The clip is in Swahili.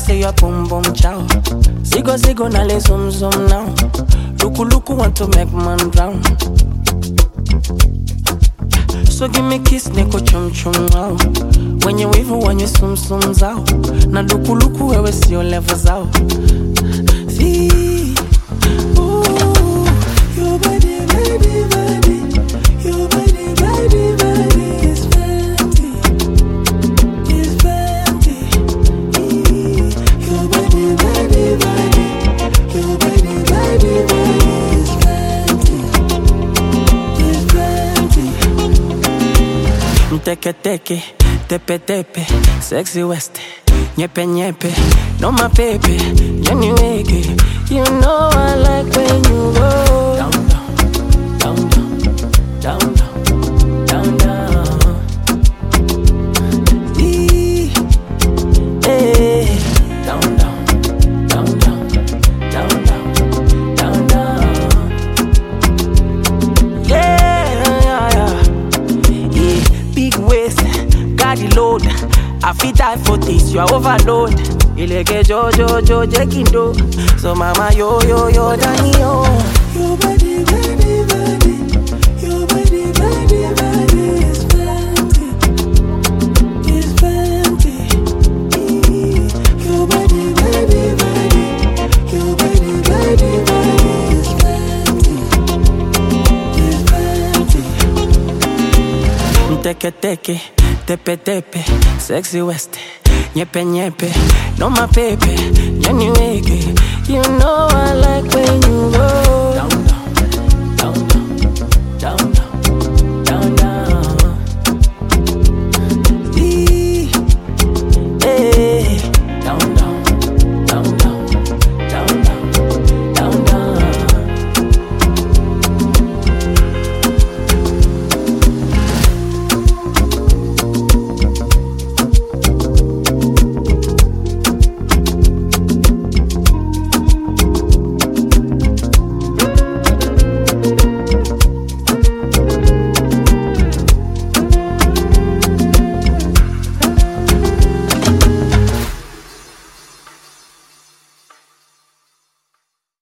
say you're boom boom chow. Zigo zigo na le zoom zoom now. Luku luku want to make man drown. So give me kiss niko chum chum wow. When you wivu when you sum sum zao. Na luku luku wewe siyo level zao. See, ooh, your body, body, body. Your body, body, body is fancy. Is fancy. Your body, body, body. Your body, body, body is fancy. Is fancy. Teke teke, tepe tepe, sexy west, nyepe nyepe, no my baby, Jenny Wiggy. You know I like when you go down down, down down, down down, down down. Eee, eh, down down, down down, down down, down down. Yeah, yeah, yeah. Yeah, big waist, got the load. I fit die for this, you are overload. Ileke jojo jekindo. So mama yo yo yo Danny yo. Your body body body. Your body body body is fancy. Is fancy. Your body body body. Your body body body is fancy. Is fancy. Teke teke, tepe tepe, sexy west, nyepe nyepe, no my baby, Jenny Wiggy. You know I like when you go down